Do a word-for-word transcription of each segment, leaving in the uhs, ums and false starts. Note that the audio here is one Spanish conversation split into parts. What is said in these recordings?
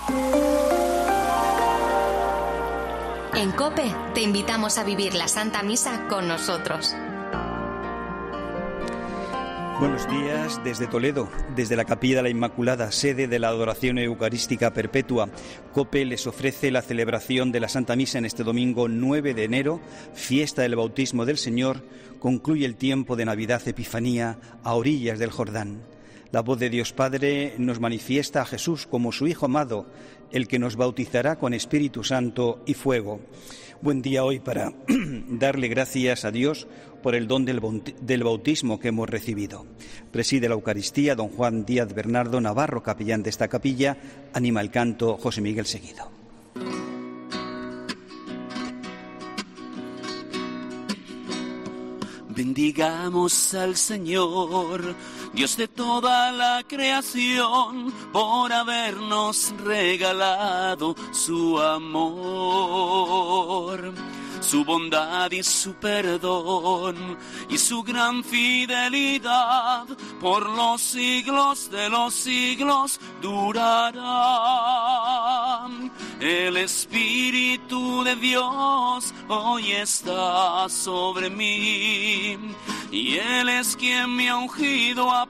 En COPE te invitamos a vivir la Santa Misa con nosotros. Buenos días desde Toledo, desde la Capilla de la Inmaculada, sede de la Adoración Eucarística Perpetua. COPE les ofrece la celebración de la Santa Misa en este domingo nueve de enero, fiesta del bautismo del Señor. Concluye el tiempo de Navidad Epifanía a orillas del Jordán. La voz de Dios Padre nos manifiesta a Jesús como su Hijo amado, el que nos bautizará con Espíritu Santo y fuego. Buen día hoy para darle gracias a Dios por el don del bautismo que hemos recibido. Preside la Eucaristía don Juan Díaz Bernardo Navarro, capellán de esta capilla. Anima el canto José Miguel Seguido. Bendigamos al Señor, Dios de toda la creación, por habernos regalado su amor, su bondad y su perdón, y su gran fidelidad, por los siglos de los siglos durarán. El Espíritu de Dios hoy está sobre mí, y Él es quien me ha ungido a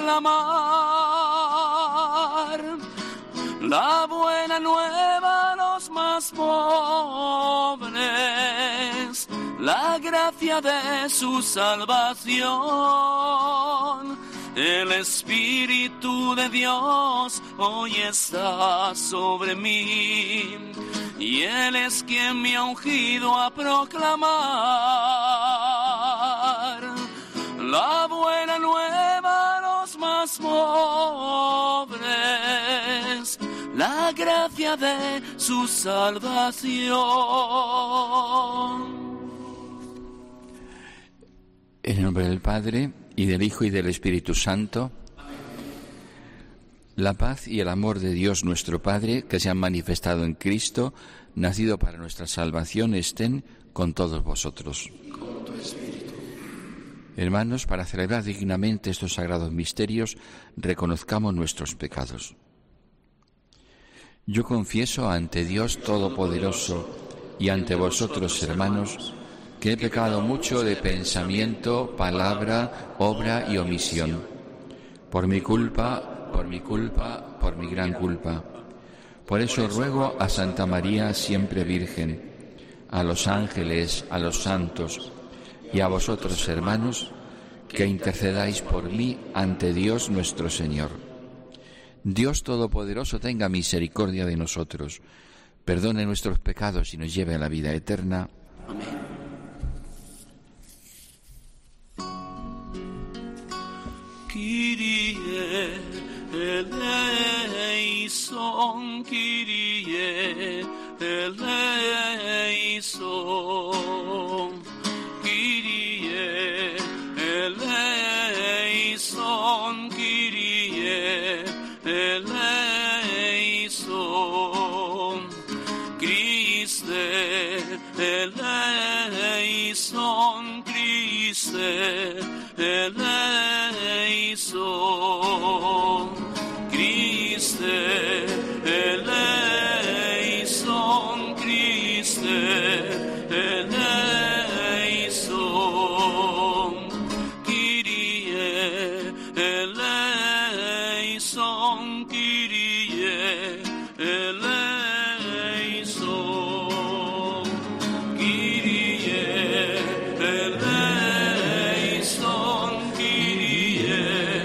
proclamar la buena nueva a los más pobres, la gracia de su salvación. El Espíritu de Dios hoy está sobre mí, y Él es quien me ha ungido a proclamar la buena nueva a los más pobres, la gracia de su salvación. En el nombre del Padre, y del Hijo, y del Espíritu Santo, la paz y el amor de Dios nuestro Padre, que se han manifestado en Cristo, nacido para nuestra salvación, estén con todos vosotros. Con tu espíritu. Hermanos, para celebrar dignamente estos sagrados misterios, reconozcamos nuestros pecados. Yo confieso ante Dios Todopoderoso y ante vosotros, hermanos, que he pecado mucho de pensamiento, palabra, obra y omisión. Por mi culpa, por mi culpa, por mi gran culpa. Por eso ruego a Santa María, siempre Virgen, a los ángeles, a los santos y a vosotros, hermanos, que intercedáis por mí ante Dios nuestro Señor. Dios Todopoderoso tenga misericordia de nosotros, perdone nuestros pecados y nos lleve a la vida eterna. Amén. Kyrie eleison, Kyrie eleison, Kyrie eleison, Kyrie eleison, Christe eleison, Christe eleison, Christe eleison, Christe eleison, Kyrie eleison, Kyrie eleison, Kyrie eleison, Kyrie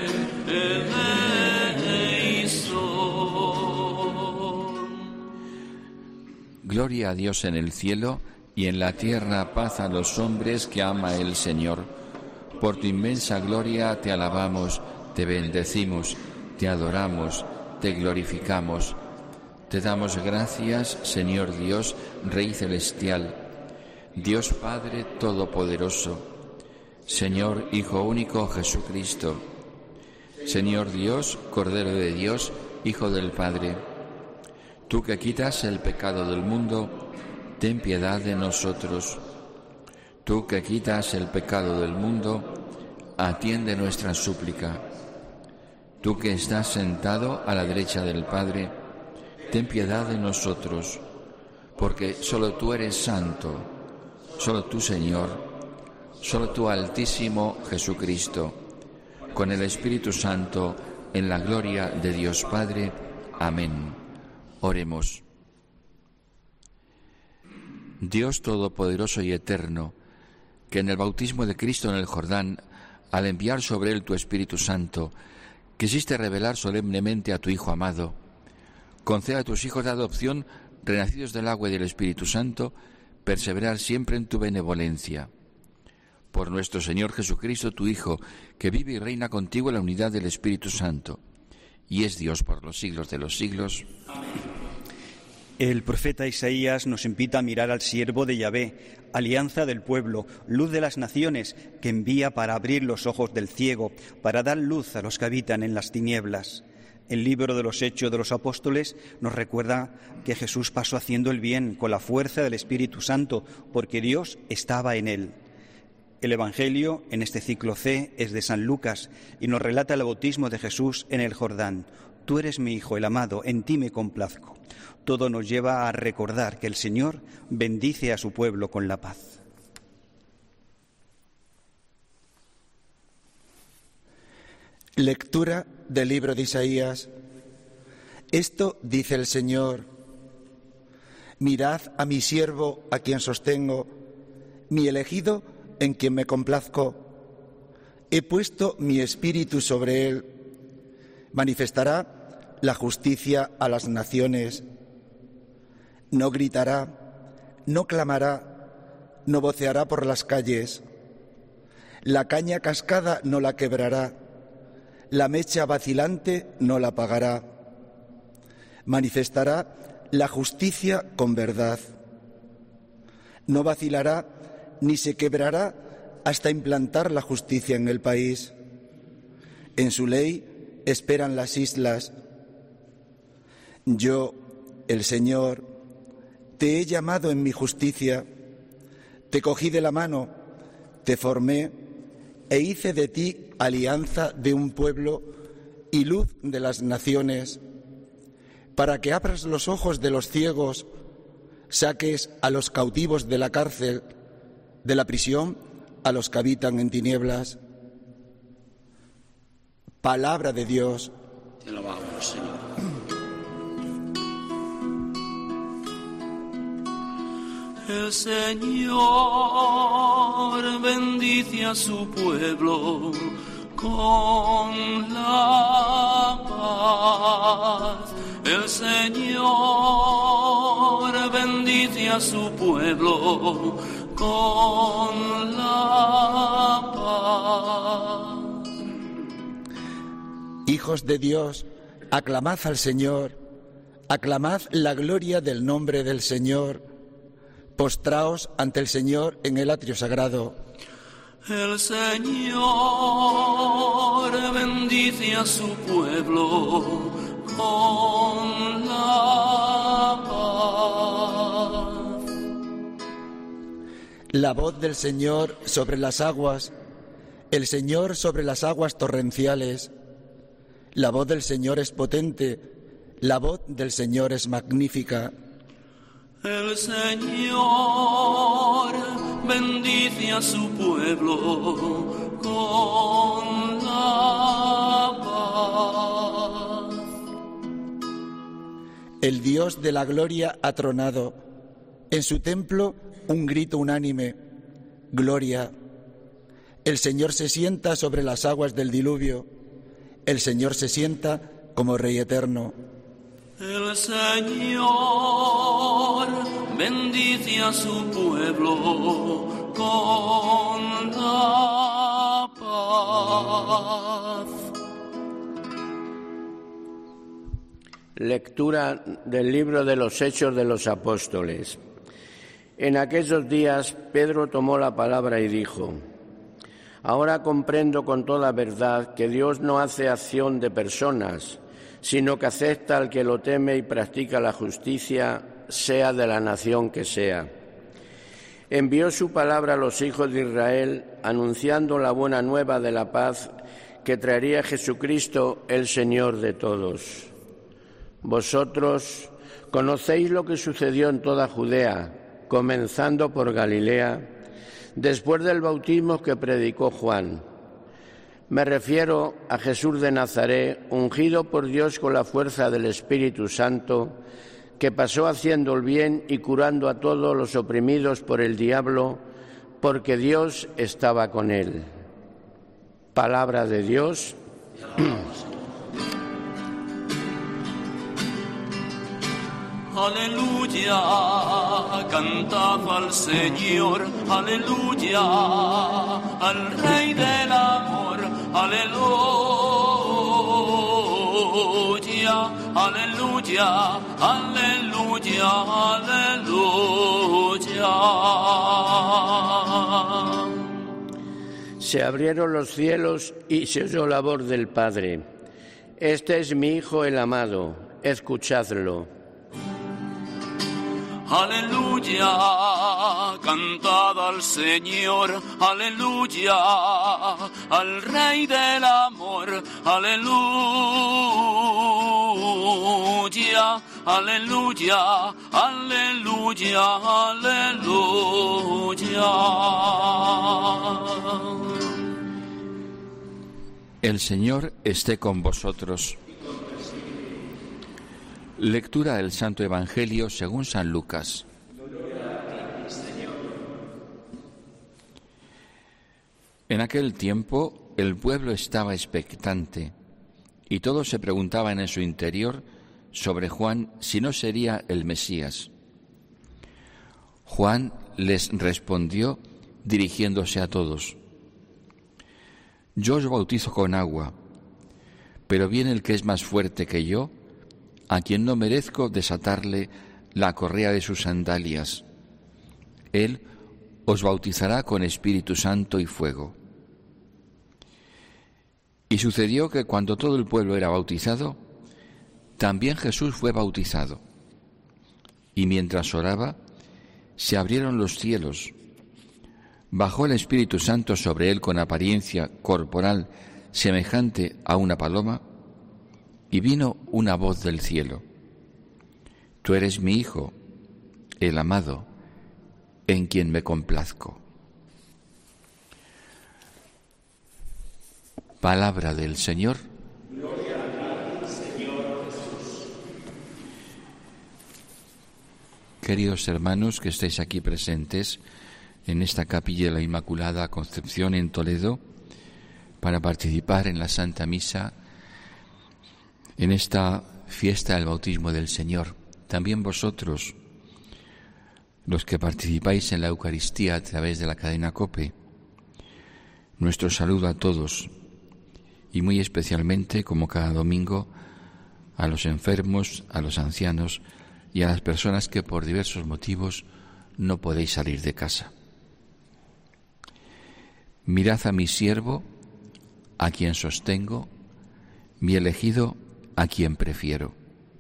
eleison. Gloria a Dios en el cielo, y en la tierra paz a los hombres que ama el Señor. Por tu inmensa gloria te alabamos, te bendecimos, te adoramos, te glorificamos. Te damos gracias, Señor Dios, Rey celestial, Dios Padre todopoderoso, Señor Hijo único Jesucristo, Señor Dios, Cordero de Dios, Hijo del Padre. Tú que quitas el pecado del mundo, ten piedad de nosotros. Tú que quitas el pecado del mundo, atiende nuestra súplica. Tú que estás sentado a la derecha del Padre, ten ten piedad de nosotros, porque solo tú eres santo, solo tú, Señor, solo tú, Altísimo Jesucristo, con el Espíritu Santo, en la gloria de Dios Padre. Amén. Oremos. Dios Todopoderoso y Eterno, que en el bautismo de Cristo en el Jordán, al enviar sobre él tu Espíritu Santo, quisiste revelar solemnemente a tu Hijo amado, conceda a tus hijos de adopción, renacidos del agua y del Espíritu Santo, perseverar siempre en tu benevolencia. Por nuestro Señor Jesucristo, tu Hijo, que vive y reina contigo en la unidad del Espíritu Santo, y es Dios por los siglos de los siglos. Amén. El profeta Isaías nos invita a mirar al siervo de Yahvé, alianza del pueblo, luz de las naciones, que envía para abrir los ojos del ciego, para dar luz a los que habitan en las tinieblas. El libro de los Hechos de los Apóstoles nos recuerda que Jesús pasó haciendo el bien con la fuerza del Espíritu Santo, porque Dios estaba en él. El Evangelio en este ciclo C es de San Lucas y nos relata el bautismo de Jesús en el Jordán. Tú eres mi Hijo, el amado, en ti me complazco. Todo nos lleva a recordar que el Señor bendice a su pueblo con la paz. Lectura del libro de Isaías. Esto dice el Señor: mirad a mi siervo, a quien sostengo, mi elegido, en quien me complazco. He puesto mi espíritu sobre él. Manifestará la justicia a las naciones. No gritará, no clamará, no voceará por las calles. La caña cascada no la quebrará, la mecha vacilante no la apagará. Manifestará la justicia con verdad. No vacilará ni se quebrará hasta implantar la justicia en el país. En su ley esperan las islas. Yo, el Señor, te he llamado en mi justicia, te cogí de la mano, te formé e hice de ti alianza de un pueblo y luz de las naciones, para que abras los ojos de los ciegos, saques a los cautivos de la cárcel, de la prisión a los que habitan en tinieblas. Palabra de Dios. Te alabamos, Señor. El Señor bendice a su pueblo con la paz. El Señor bendice a su pueblo con la paz. Hijos de Dios, aclamad al Señor, aclamad la gloria del nombre del Señor. Postraos ante el Señor en el atrio sagrado. El Señor bendice a su pueblo con la paz. La voz del Señor sobre las aguas, el Señor sobre las aguas torrenciales. La voz del Señor es potente, la voz del Señor es magnífica. El Señor bendice a su pueblo con la paz. El Dios de la gloria ha tronado. En su templo un grito unánime: gloria. El Señor se sienta sobre las aguas del diluvio. El Señor se sienta como Rey eterno. El Señor bendice a su pueblo con la paz. Lectura del libro de los Hechos de los Apóstoles. En aquellos días Pedro tomó la palabra y dijo: ahora comprendo con toda verdad que Dios no hace acción de personas, sino que acepta al que lo teme y practica la justicia, sea de la nación que sea. Envió su palabra a los hijos de Israel, anunciando la buena nueva de la paz que traería Jesucristo, el Señor de todos. Vosotros conocéis lo que sucedió en toda Judea, comenzando por Galilea, después del bautismo que predicó Juan. Me refiero a Jesús de Nazaret, ungido por Dios con la fuerza del Espíritu Santo, que pasó haciendo el bien y curando a todos los oprimidos por el diablo, porque Dios estaba con él. Palabra de Dios. Aleluya, cantad al Señor, aleluya, al Rey del amor, aleluya, aleluya, aleluya, aleluya. Se abrieron los cielos y se oyó la voz del Padre. Este es mi Hijo el amado, escuchadlo. Aleluya, cantad al Señor, aleluya, al Rey del amor, aleluya, aleluya, aleluya, aleluya. El Señor esté con vosotros. Lectura del Santo Evangelio según San Lucas. En aquel tiempo el pueblo estaba expectante y todos se preguntaban en su interior sobre Juan si no sería el Mesías. Juan les respondió dirigiéndose a todos: Yo os bautizo con agua, pero viene el que es más fuerte que yo, a quien no merezco desatarle la correa de sus sandalias. Él os bautizará con Espíritu Santo y fuego. Y sucedió que cuando todo el pueblo era bautizado, también Jesús fue bautizado. Y mientras oraba, se abrieron los cielos. Bajó el Espíritu Santo sobre él con apariencia corporal semejante a una paloma, y vino una voz del cielo: Tú eres mi Hijo, el amado, en quien me complazco. Palabra del Señor. Gloria a ti, Señor Jesús. Queridos hermanos que estáis aquí presentes en esta capilla de la Inmaculada Concepción en Toledo, para participar en la Santa Misa, en esta fiesta del bautismo del Señor. También vosotros, los que participáis en la Eucaristía a través de la cadena COPE, nuestro saludo a todos, y muy especialmente, como cada domingo, a los enfermos, a los ancianos y a las personas que por diversos motivos no podéis salir de casa. Mirad a mi siervo, a quien sostengo, mi elegido, a quien prefiero.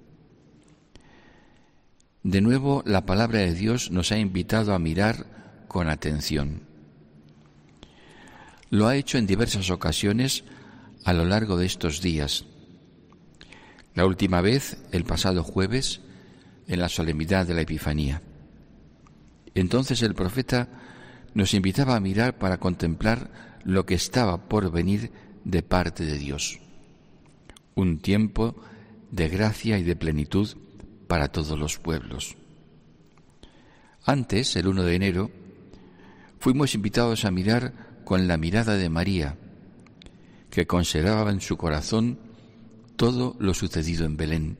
De nuevo, la palabra de Dios nos ha invitado a mirar con atención. Lo ha hecho en diversas ocasiones a lo largo de estos días. La última vez, el pasado jueves, en la solemnidad de la Epifanía. Entonces el profeta nos invitaba a mirar para contemplar lo que estaba por venir de parte de Dios. Un tiempo de gracia y de plenitud para todos los pueblos. Antes, el primero de enero, fuimos invitados a mirar con la mirada de María, que conservaba en su corazón todo lo sucedido en Belén.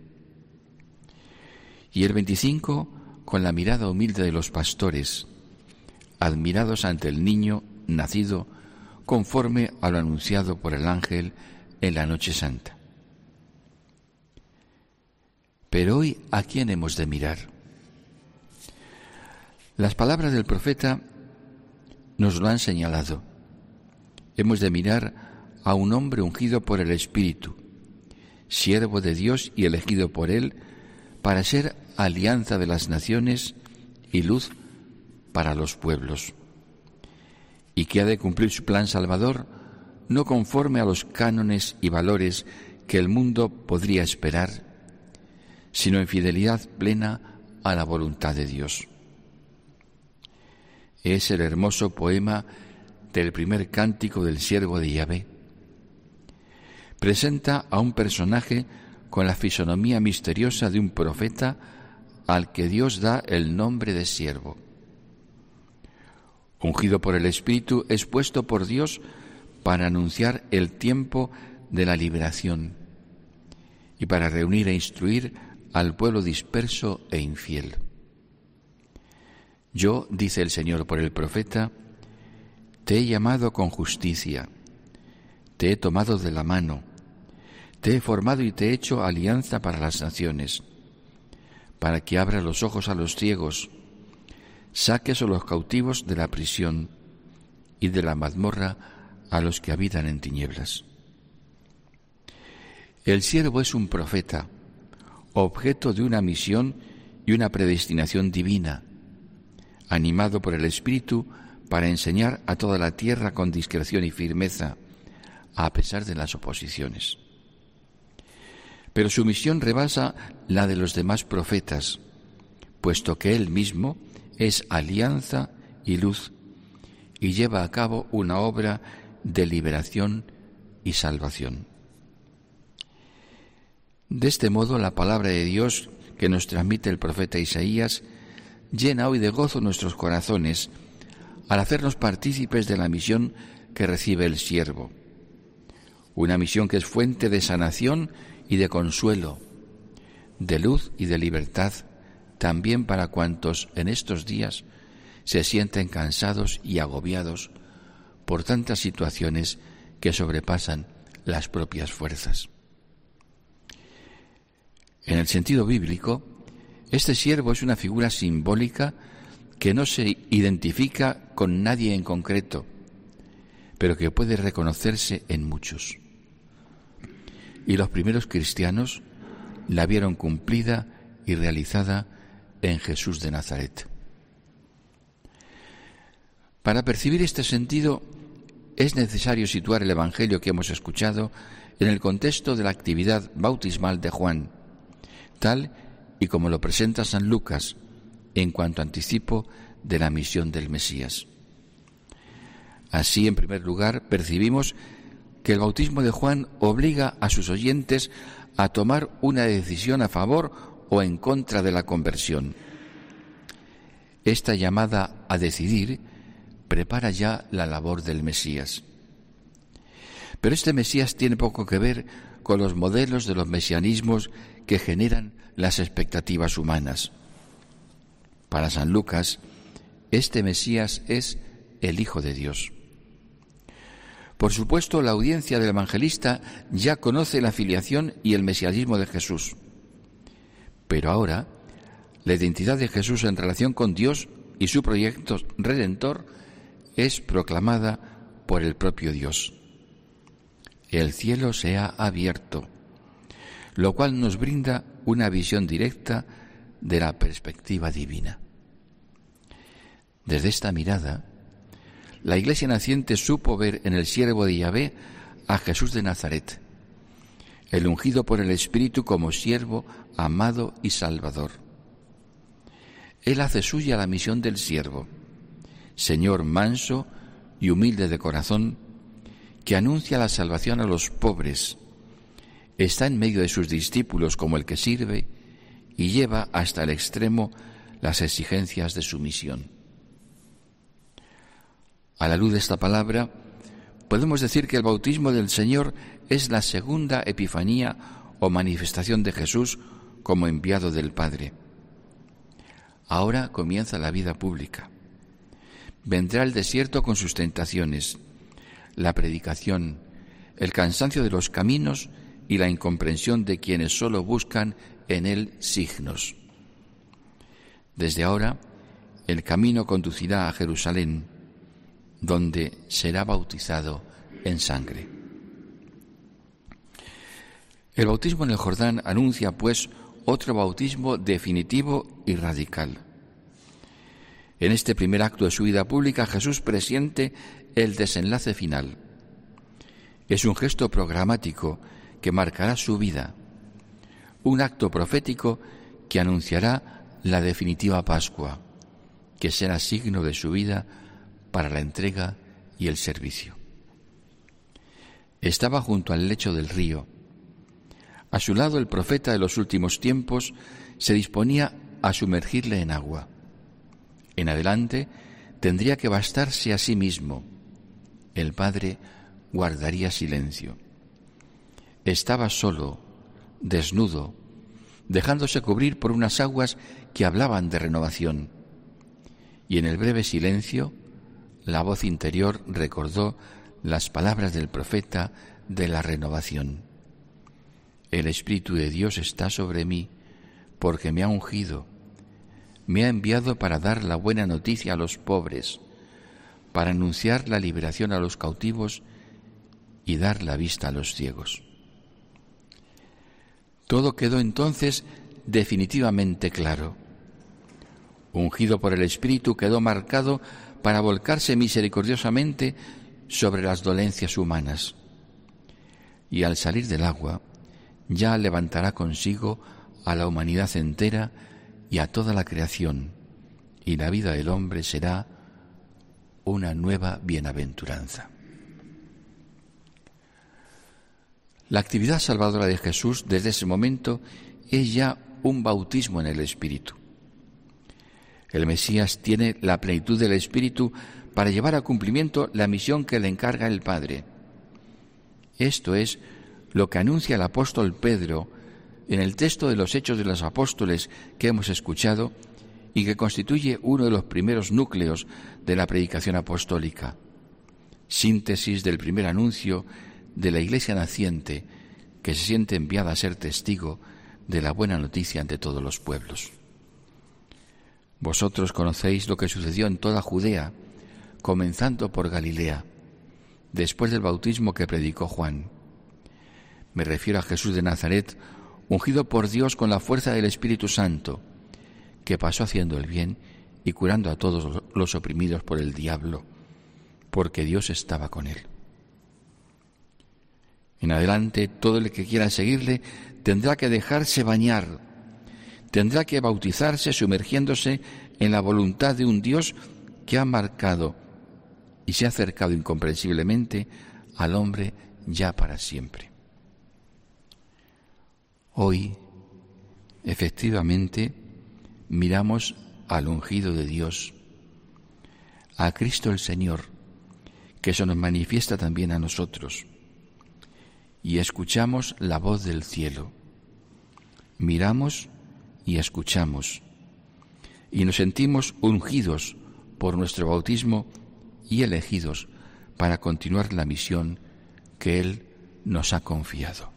Y el veinticinco, con la mirada humilde de los pastores, admirados ante el niño nacido conforme a lo anunciado por el ángel en la noche santa. Pero hoy, ¿a quién hemos de mirar? Las palabras del profeta nos lo han señalado. Hemos de mirar a un hombre ungido por el Espíritu, siervo de Dios y elegido por Él para ser alianza de las naciones y luz para los pueblos, y que ha de cumplir su plan salvador no conforme a los cánones y valores que el mundo podría esperar, sino en fidelidad plena a la voluntad de Dios. Es el hermoso poema del primer cántico del siervo de Yahvé. Presenta a un personaje con la fisonomía misteriosa de un profeta al que Dios da el nombre de siervo. Ungido por el Espíritu, es puesto por Dios para anunciar el tiempo de la liberación y para reunir e instruir al pueblo disperso e infiel. Yo, dice el Señor por el profeta, te he llamado con justicia, te he tomado de la mano, te he formado y te he hecho alianza para las naciones, para que abras los ojos a los ciegos, saques a los cautivos de la prisión y de la mazmorra a los que habitan en tinieblas. El siervo es un profeta, objeto de una misión y una predestinación divina, animado por el Espíritu para enseñar a toda la tierra con discreción y firmeza, a pesar de las oposiciones. Pero su misión rebasa la de los demás profetas, puesto que él mismo es alianza y luz y lleva a cabo una obra de liberación y salvación. De este modo, la palabra de Dios que nos transmite el profeta Isaías llena hoy de gozo nuestros corazones al hacernos partícipes de la misión que recibe el siervo, una misión que es fuente de sanación y de consuelo, de luz y de libertad, también para cuantos en estos días se sienten cansados y agobiados por tantas situaciones que sobrepasan las propias fuerzas. En el sentido bíblico, este siervo es una figura simbólica que no se identifica con nadie en concreto, pero que puede reconocerse en muchos. Y los primeros cristianos la vieron cumplida y realizada en Jesús de Nazaret. Para percibir este sentido, es necesario situar el Evangelio que hemos escuchado en el contexto de la actividad bautismal de Juan, tal y como lo presenta San Lucas en cuanto anticipo de la misión del Mesías. Así, en primer lugar, percibimos que el bautismo de Juan obliga a sus oyentes a tomar una decisión a favor o en contra de la conversión. Esta llamada a decidir prepara ya la labor del Mesías. Pero este Mesías tiene poco que ver con los modelos de los mesianismos que generan las expectativas humanas. Para San Lucas, este Mesías es el Hijo de Dios. Por supuesto, la audiencia del evangelista ya conoce la filiación y el mesianismo de Jesús. Pero ahora, la identidad de Jesús en relación con Dios y su proyecto redentor es proclamada por el propio Dios. El cielo se ha abierto, lo cual nos brinda una visión directa de la perspectiva divina. Desde esta mirada, la Iglesia naciente supo ver en el siervo de Yahvé a Jesús de Nazaret, el ungido por el Espíritu como siervo amado y salvador. Él hace suya la misión del siervo, Señor manso y humilde de corazón, que anuncia la salvación a los pobres, está en medio de sus discípulos como el que sirve y lleva hasta el extremo las exigencias de su misión. A la luz de esta palabra, podemos decir que el bautismo del Señor es la segunda epifanía o manifestación de Jesús como enviado del Padre. Ahora comienza la vida pública. Vendrá el desierto con sus tentaciones, la predicación, el cansancio de los caminos y la incomprensión de quienes solo buscan en él signos. Desde ahora, el camino conducirá a Jerusalén, donde será bautizado en sangre. El bautismo en el Jordán anuncia, pues, otro bautismo definitivo y radical. En este primer acto de su vida pública, Jesús presiente el desenlace final. Es un gesto programático que marcará su vida, un acto profético que anunciará la definitiva Pascua, que será signo de su vida para la entrega y el servicio. Estaba junto al lecho del río. A su lado el profeta de los últimos tiempos se disponía a sumergirle en agua. En adelante tendría que bastarse a sí mismo. El Padre guardaría silencio. Estaba solo, desnudo, dejándose cubrir por unas aguas que hablaban de renovación. Y en el breve silencio, la voz interior recordó las palabras del profeta de la renovación. El Espíritu de Dios está sobre mí, porque me ha ungido, me ha enviado para dar la buena noticia a los pobres, para anunciar la liberación a los cautivos y dar la vista a los ciegos. Todo quedó entonces definitivamente claro. Ungido por el Espíritu, quedó marcado para volcarse misericordiosamente sobre las dolencias humanas. Y al salir del agua, ya levantará consigo a la humanidad entera y a toda la creación, y la vida del hombre será una nueva bienaventuranza. La actividad salvadora de Jesús desde ese momento es ya un bautismo en el Espíritu. El Mesías tiene la plenitud del Espíritu para llevar a cumplimiento la misión que le encarga el Padre. Esto es lo que anuncia el apóstol Pedro en el texto de los Hechos de los Apóstoles que hemos escuchado y que constituye uno de los primeros núcleos de la predicación apostólica, síntesis del primer anuncio de la Iglesia naciente que se siente enviada a ser testigo de la buena noticia ante todos los pueblos. Vosotros conocéis lo que sucedió en toda Judea, comenzando por Galilea, después del bautismo que predicó Juan. Me refiero a Jesús de Nazaret, ungido por Dios con la fuerza del Espíritu Santo, que pasó haciendo el bien y curando a todos los oprimidos por el diablo, porque Dios estaba con él. En adelante, todo el que quiera seguirle tendrá que dejarse bañar, tendrá que bautizarse sumergiéndose en la voluntad de un Dios que ha marcado y se ha acercado incomprensiblemente al hombre ya para siempre. Hoy, efectivamente, miramos al ungido de Dios, a Cristo el Señor, que se nos manifiesta también a nosotros, y escuchamos la voz del cielo. Miramos y escuchamos, y nos sentimos ungidos por nuestro bautismo y elegidos para continuar la misión que Él nos ha confiado.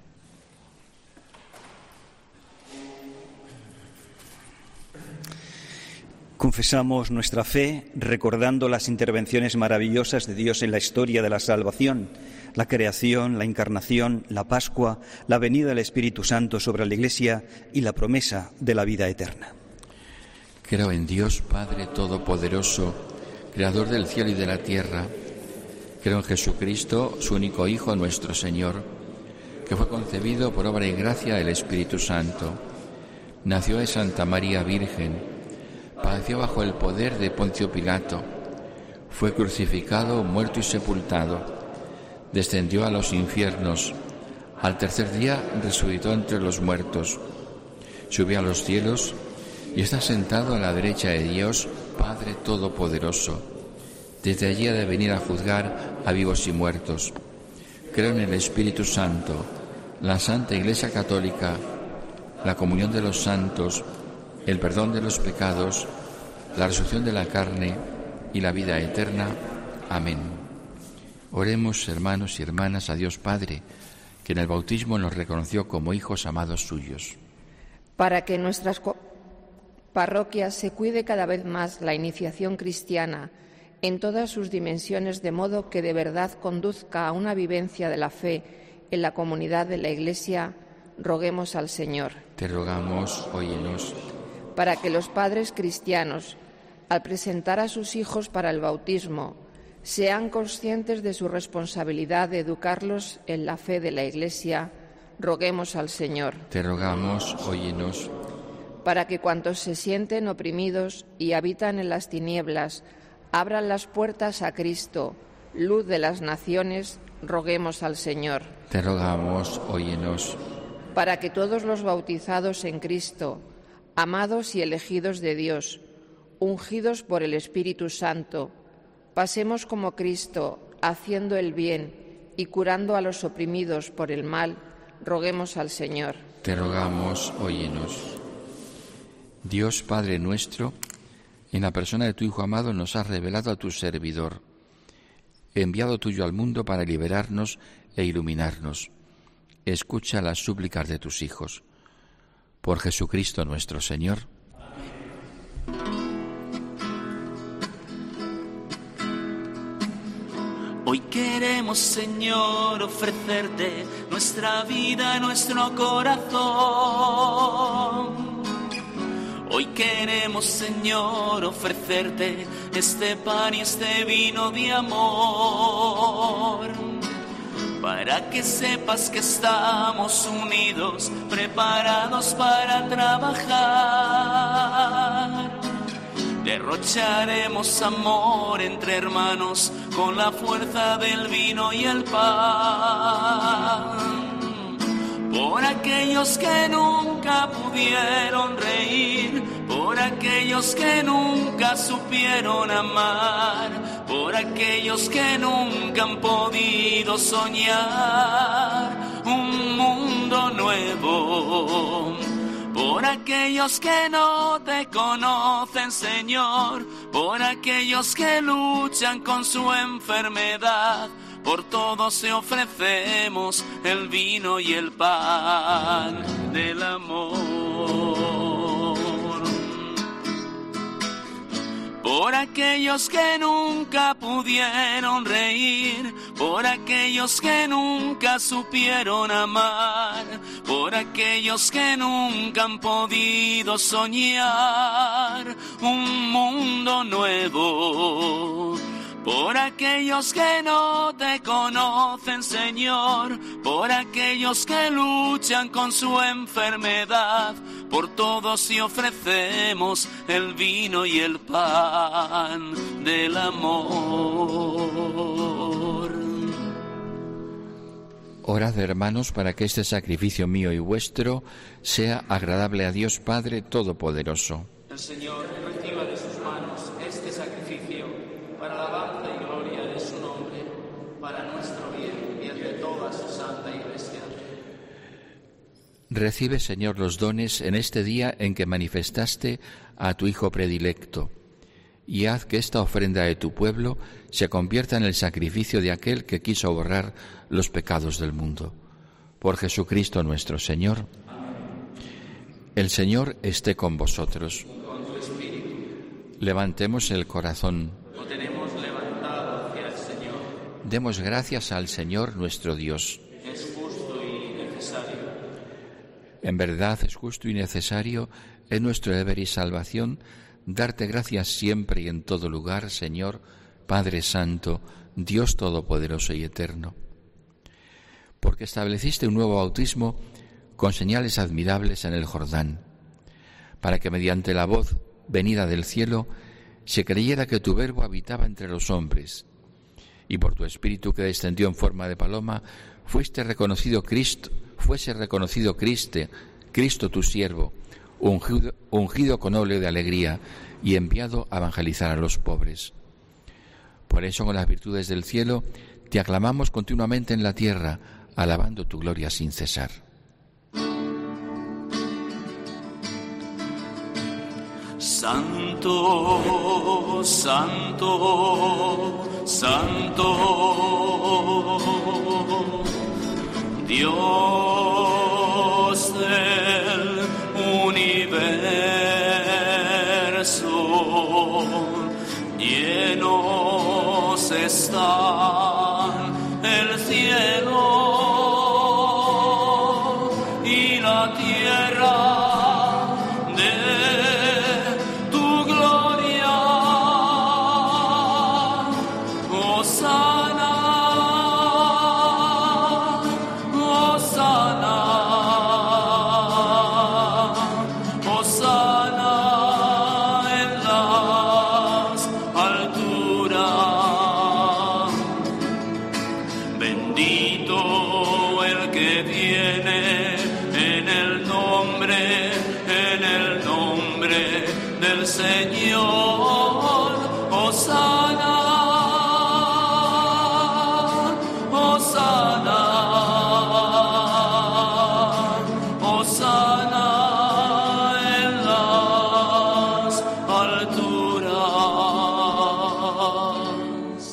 Confesamos nuestra fe recordando las intervenciones maravillosas de Dios en la historia de la salvación, la creación, la encarnación, la Pascua, la venida del Espíritu Santo sobre la Iglesia y la promesa de la vida eterna. Creo en Dios, Padre Todopoderoso, Creador del cielo y de la tierra. Creo en Jesucristo, su único Hijo, nuestro Señor, que fue concebido por obra y gracia del Espíritu Santo. Nació de Santa María Virgen, padeció bajo el poder de Poncio Pilato, fue crucificado, muerto y sepultado, descendió a los infiernos, al tercer día resucitó entre los muertos, subió a los cielos y está sentado a la derecha de Dios, Padre Todopoderoso. Desde allí ha de venir a juzgar a vivos y muertos. Creo en el Espíritu Santo, la Santa Iglesia Católica, la comunión de los santos, el perdón de los pecados, la resurrección de la carne y la vida eterna. Amén. Oremos, hermanos y hermanas, a Dios Padre, que en el bautismo nos reconoció como hijos amados suyos. Para que en nuestras parroquias se cuide cada vez más la iniciación cristiana en todas sus dimensiones, de modo que de verdad conduzca a una vivencia de la fe en la comunidad de la Iglesia, roguemos al Señor. Te rogamos, óyenos. Para que los padres cristianos, al presentar a sus hijos para el bautismo, sean conscientes de su responsabilidad de educarlos en la fe de la Iglesia, roguemos al Señor. Te rogamos, óyenos. Para que cuantos se sienten oprimidos y habitan en las tinieblas abran las puertas a Cristo, luz de las naciones, roguemos al Señor. Te rogamos, óyenos. Para que todos los bautizados en Cristo, amados y elegidos de Dios, ungidos por el Espíritu Santo, pasemos como Cristo, haciendo el bien y curando a los oprimidos por el mal, roguemos al Señor. Te rogamos, óyenos. Dios Padre nuestro, en la persona de tu Hijo amado nos has revelado a tu servidor, enviado tuyo al mundo para liberarnos e iluminarnos. Escucha las súplicas de tus hijos. Por Jesucristo nuestro Señor. Hoy queremos, Señor, ofrecerte nuestra vida, nuestro corazón. Hoy queremos, Señor, ofrecerte este pan y este vino de amor, para que sepas que estamos unidos, preparados para trabajar. Derrocharemos amor entre hermanos con la fuerza del vino y el pan. Por aquellos que nunca pudieron reír, por aquellos que nunca supieron amar, por aquellos que nunca han podido soñar un mundo nuevo. Por aquellos que no te conocen, Señor, por aquellos que luchan con su enfermedad, por todos te ofrecemos el vino y el pan del amor. Por aquellos que nunca pudieron reír, por aquellos que nunca supieron amar, por aquellos que nunca han podido soñar un mundo nuevo. Por aquellos que no te conocen, Señor, por aquellos que luchan con su enfermedad, por todos te ofrecemos el vino y el pan del amor. Orad, hermanos, para que este sacrificio mío y vuestro sea agradable a Dios Padre Todopoderoso. El Señor reciba de sus manos este sacrificio para la alabanza y gloria de su nombre, para nuestro bien y el de toda su santa Iglesia. Recibe, Señor, los dones en este día en que manifestaste a tu Hijo predilecto, y haz que esta ofrenda de tu pueblo se convierta en el sacrificio de aquel que quiso borrar los pecados del mundo. Por Jesucristo nuestro Señor. Amén. El Señor esté con vosotros. Y con tu espíritu. Levantemos el corazón. Lo tenemos levantado hacia el Señor. Demos gracias al Señor nuestro Dios. Es justo y necesario. En verdad es justo y necesario, es nuestro deber y salvación, darte gracias siempre y en todo lugar, Señor, Padre Santo, Dios Todopoderoso y Eterno. Porque estableciste un nuevo bautismo con señales admirables en el Jordán, para que mediante la voz venida del cielo se creyera que tu Verbo habitaba entre los hombres, y por tu Espíritu que descendió en forma de paloma, fuiste reconocido Cristo, fuese reconocido Cristo, Cristo tu siervo, ungido, ungido con óleo de alegría y enviado a evangelizar a los pobres. Por eso, con las virtudes del cielo, te aclamamos continuamente en la tierra, alabando tu gloria sin cesar. Santo, santo, santo, Dios del universo, llenos están el cielo y la tierra de tu gloria. Hosana, Hosana. Señor. Hosana, Hosana, Hosana en las alturas.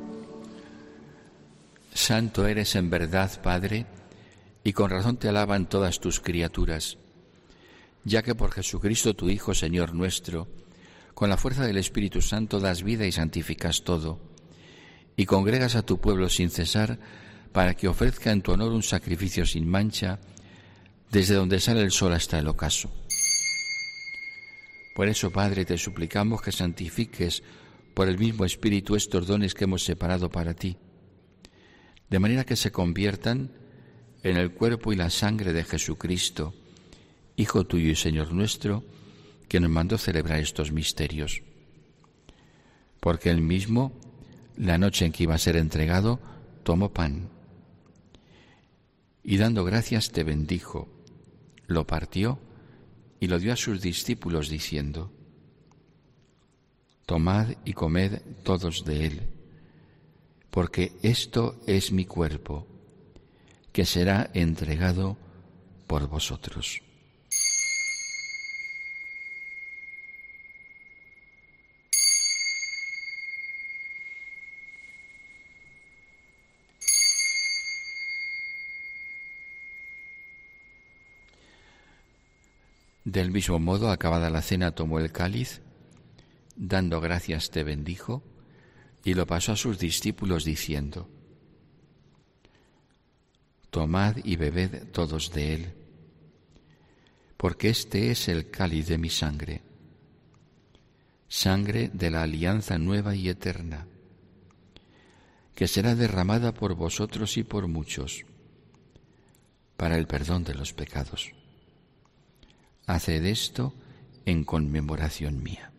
Santo eres en verdad, Padre, y con razón te alaban todas tus criaturas, ya que por Jesucristo tu Hijo, Señor nuestro, con la fuerza del Espíritu Santo das vida y santificas todo, y congregas a tu pueblo sin cesar para que ofrezca en tu honor un sacrificio sin mancha, desde donde sale el sol hasta el ocaso. Por eso, Padre, te suplicamos que santifiques por el mismo Espíritu estos dones que hemos separado para ti, de manera que se conviertan en el cuerpo y la sangre de Jesucristo, Hijo tuyo y Señor nuestro, que nos mandó celebrar estos misterios. Porque él mismo, la noche en que iba a ser entregado, tomó pan y dando gracias te bendijo, lo partió y lo dio a sus discípulos diciendo: tomad y comed todos de él, porque esto es mi cuerpo, que será entregado por vosotros. Del mismo modo, acabada la cena, tomó el cáliz, dando gracias te bendijo, y lo pasó a sus discípulos diciendo: tomad y bebed todos de él, porque este es el cáliz de mi sangre, sangre de la alianza nueva y eterna, que será derramada por vosotros y por muchos, para el perdón de los pecados. Haced esto en conmemoración mía.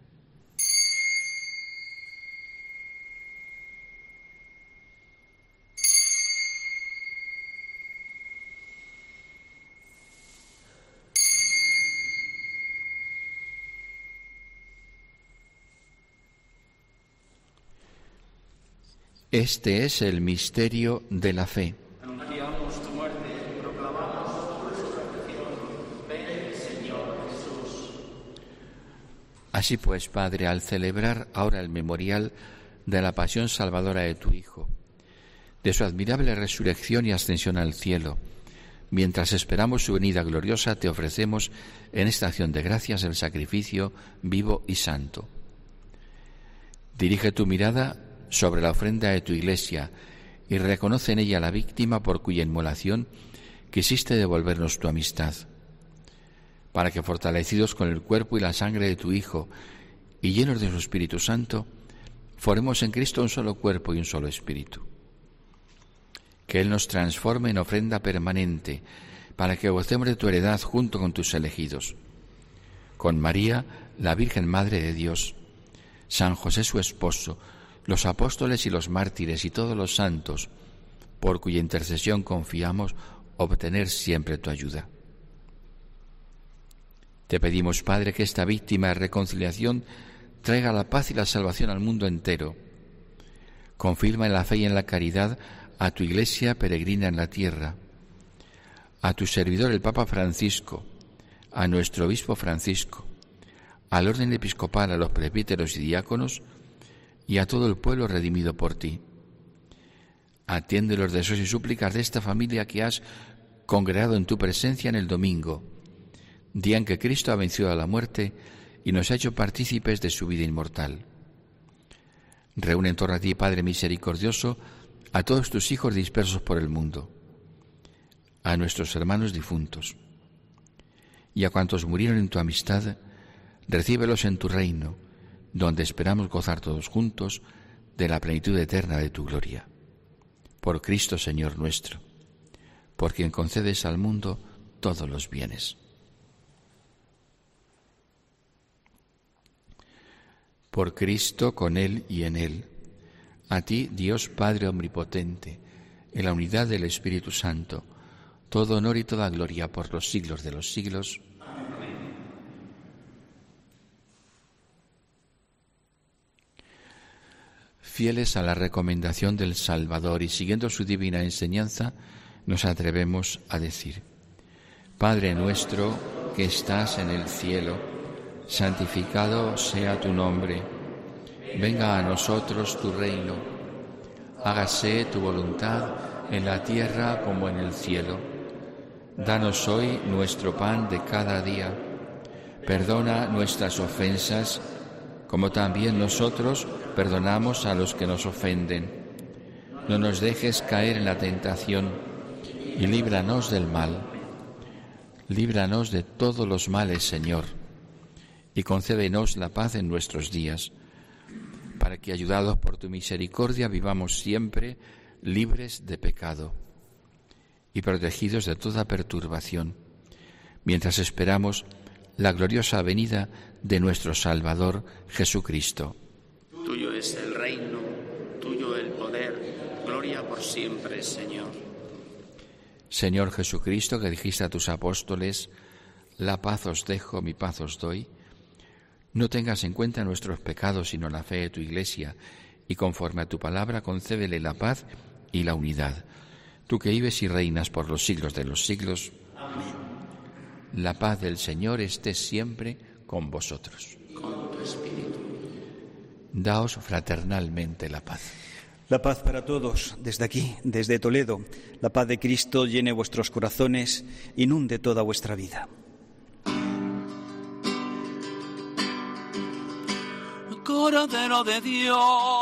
Este es el misterio de la fe. Anunciamos tu muerte, proclamamos tu resurrección. Ven, Señor Jesús. Así pues, Padre, al celebrar ahora el memorial de la pasión salvadora de tu Hijo, de su admirable resurrección y ascensión al cielo, mientras esperamos su venida gloriosa, te ofrecemos en esta acción de gracias el sacrificio vivo y santo. Dirige tu mirada sobre la ofrenda de tu Iglesia y reconoce en ella la víctima por cuya inmolación quisiste devolvernos tu amistad, para que, fortalecidos con el cuerpo y la sangre de tu Hijo y llenos de su Espíritu Santo, formemos en Cristo un solo cuerpo y un solo espíritu. Que Él nos transforme en ofrenda permanente, para que gocemos de tu heredad junto con tus elegidos. Con María, la Virgen Madre de Dios, San José su esposo, los apóstoles y los mártires y todos los santos, por cuya intercesión confiamos obtener siempre tu ayuda. Te pedimos, Padre, que esta víctima de reconciliación traiga la paz y la salvación al mundo entero. Confirma en la fe y en la caridad a tu Iglesia peregrina en la tierra, a tu servidor el Papa Francisco, a nuestro Obispo Francisco, al orden episcopal, a los presbíteros y diáconos, y a todo el pueblo redimido por ti. Atiende los deseos y súplicas de esta familia que has congregado en tu presencia en el domingo, día en que Cristo ha vencido a la muerte y nos ha hecho partícipes de su vida inmortal. Reúne en torno a ti, Padre misericordioso, a todos tus hijos dispersos por el mundo, a nuestros hermanos difuntos, y a cuantos murieron en tu amistad, recíbelos en tu reino, donde esperamos gozar todos juntos de la plenitud eterna de tu gloria. Por Cristo Señor nuestro, por quien concedes al mundo todos los bienes. Por Cristo, con Él y en Él, a ti, Dios Padre omnipotente, en la unidad del Espíritu Santo, todo honor y toda gloria por los siglos de los siglos. Fieles a la recomendación del Salvador y siguiendo su divina enseñanza, nos atrevemos a decir: Padre nuestro que estás en el cielo, santificado sea tu nombre. Venga a nosotros tu reino. Hágase tu voluntad en la tierra como en el cielo. Danos hoy nuestro pan de cada día. Perdona nuestras ofensas, como también nosotros perdonamos a los que nos ofenden. No nos dejes caer en la tentación y líbranos del mal. Líbranos de todos los males, Señor, y concédenos la paz en nuestros días, para que, ayudados por tu misericordia, vivamos siempre libres de pecado y protegidos de toda perturbación, mientras esperamos la gloriosa venida de nuestro Salvador Jesucristo. Tuyo es el reino, tuyo el poder, gloria por siempre, Señor. Señor Jesucristo, que dijiste a tus apóstoles: la paz os dejo, mi paz os doy, no tengas en cuenta nuestros pecados, sino la fe de tu Iglesia, y conforme a tu palabra concédele la paz y la unidad. Tú que vives y reinas por los siglos de los siglos. Amén. La paz del Señor esté siempre con vosotros. Con tu espíritu. Daos fraternalmente la paz. La paz para todos, desde aquí, desde Toledo. La paz de Cristo llene vuestros corazones, inunde toda vuestra vida. Cordero de Dios,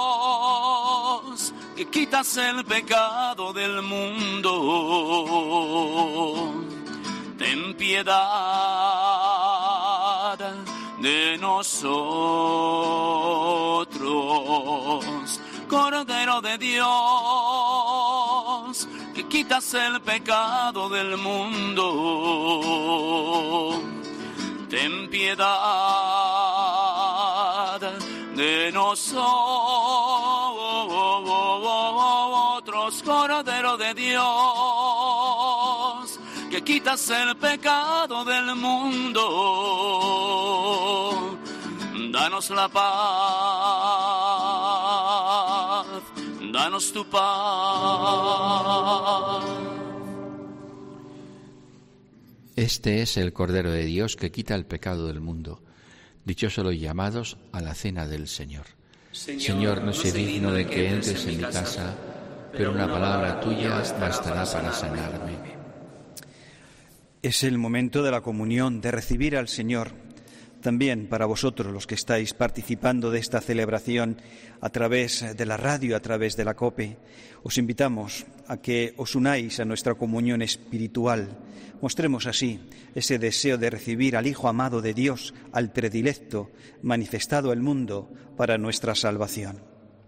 que quitas el pecado del mundo, ten piedad de nosotros. Cordero de Dios, que quitas el pecado del mundo, ten piedad de nosotros. Cordero de Dios, que quitas el pecado del mundo, danos la paz, danos tu paz. Este es el Cordero de Dios que quita el pecado del mundo. Dichosos los llamados a la cena del Señor. Señor, Señor no soy digno de que entres en mi casa, pero una palabra tuya bastará para sanarme. Es el momento de la comunión, de recibir al Señor. También para vosotros, los que estáis participando de esta celebración a través de la radio, a través de la COPE, os invitamos a que os unáis a nuestra comunión espiritual. Mostremos así ese deseo de recibir al Hijo amado de Dios, al predilecto, manifestado al mundo para nuestra salvación.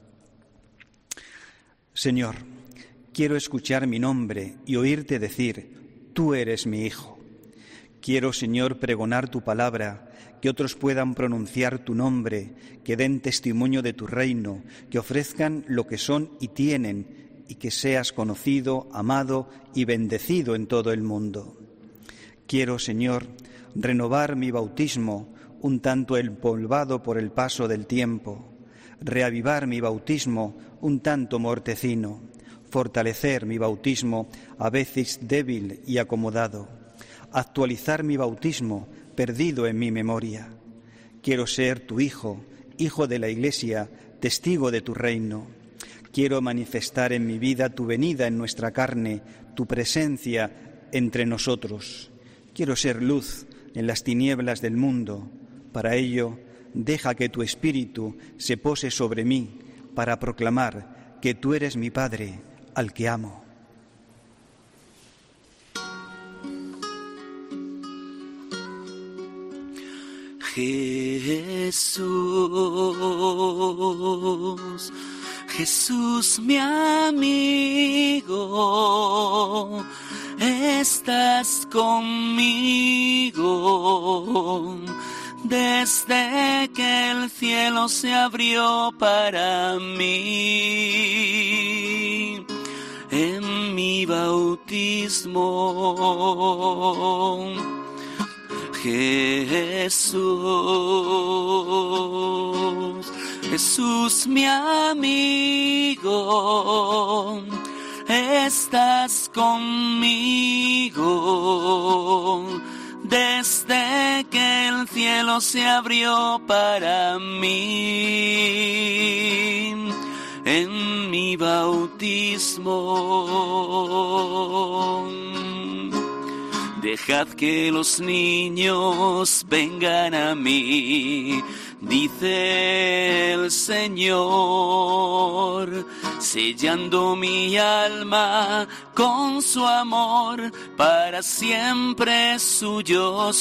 Señor, quiero escuchar mi nombre y oírte decir: tú eres mi Hijo. Quiero, Señor, pregonar tu palabra, que otros puedan pronunciar tu nombre, que den testimonio de tu reino, que ofrezcan lo que son y tienen, y que seas conocido, amado y bendecido en todo el mundo. Quiero, Señor, renovar mi bautismo, un tanto empolvado por el paso del tiempo, reavivar mi bautismo, un tanto mortecino, fortalecer mi bautismo, a veces débil y acomodado, actualizar mi bautismo, perdido en mi memoria. Quiero ser tu hijo, hijo de la Iglesia, testigo de tu reino. Quiero manifestar en mi vida tu venida en nuestra carne, tu presencia entre nosotros. Quiero ser luz en las tinieblas del mundo. Para ello, deja que tu Espíritu se pose sobre mí para proclamar que tú eres mi Padre, al que amo. Jesús, Jesús mi amigo, estás conmigo desde que el cielo se abrió para mí en mi bautismo. Jesús, Jesús mi amigo, estás conmigo desde que el cielo se abrió para mí en mi bautismo. Dejad que los niños vengan a mí, dice el Señor, sellando mi alma con su amor, para siempre suyo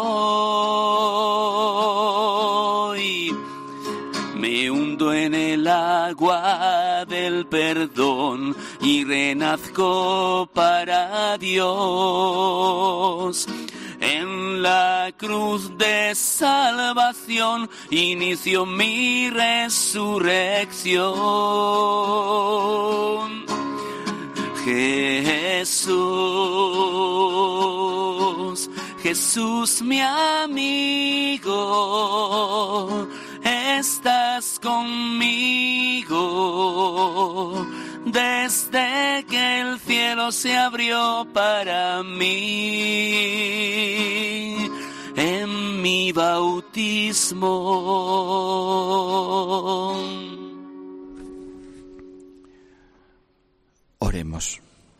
soy. Me hundo en el agua del perdón y renazco para Dios. En la cruz de salvación inicio mi resurrección. Jesús, Jesús mi amigo, estás conmigo desde que el cielo se abrió para mí en mi bautismo. Oremos.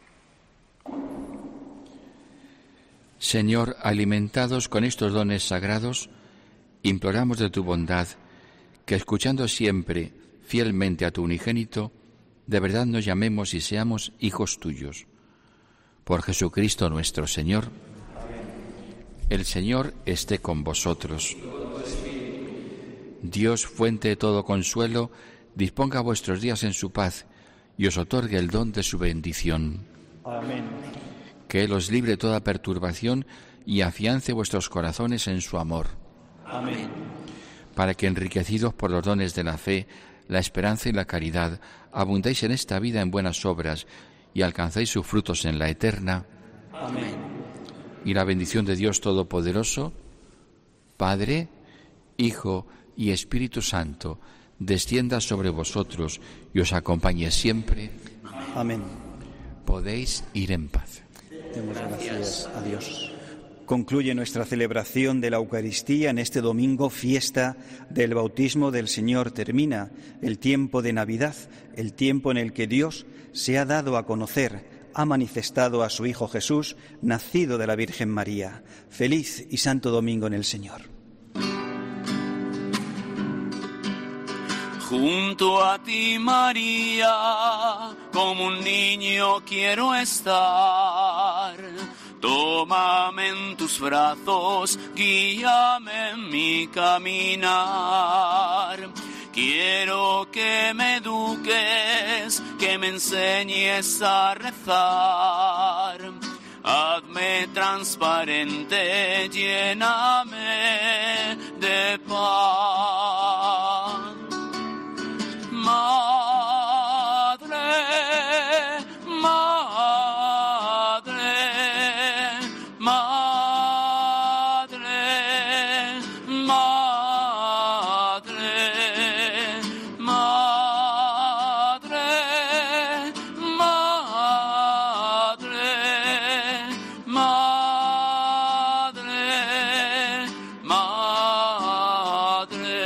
Señor, alimentados con estos dones sagrados, imploramos de tu bondad que, escuchando siempre fielmente a tu unigénito, de verdad nos llamemos y seamos hijos tuyos. Por Jesucristo nuestro Señor. El Señor esté con vosotros. Dios, fuente de todo consuelo, disponga vuestros días en su paz y os otorgue el don de su bendición. Amén. Que Él os libre de toda perturbación y afiance vuestros corazones en su amor. Amén. Para que, enriquecidos por los dones de la fe, la esperanza y la caridad, abundéis en esta vida en buenas obras y alcancéis sus frutos en la eterna. Amén. Y la bendición de Dios Todopoderoso, Padre, Hijo y Espíritu Santo, descienda sobre vosotros y os acompañe siempre. Amén. Podéis ir en paz. Demos gracias a Dios. Concluye nuestra celebración de la Eucaristía en este domingo, fiesta del bautismo del Señor. Termina el tiempo de Navidad, el tiempo en el que Dios se ha dado a conocer, ha manifestado a su Hijo Jesús, nacido de la Virgen María. Feliz y santo domingo en el Señor. Junto a ti, María, como un niño quiero estar. Tómame en tus brazos, guíame en mi caminar. Quiero que me eduques, que me enseñes a rezar. Hazme transparente, lléname de paz. Madre, madre, madre, madre, madre, madre, madre, madre.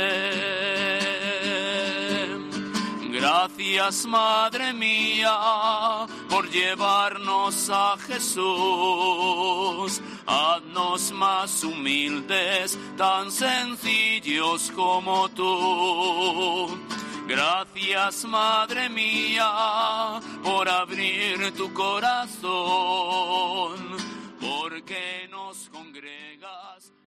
Gracias, Madre mía, por llevarnos a Jesús. Haznos más humildes, tan sencillos como tú. Gracias, Madre mía, por abrir tu corazón, porque nos congregas.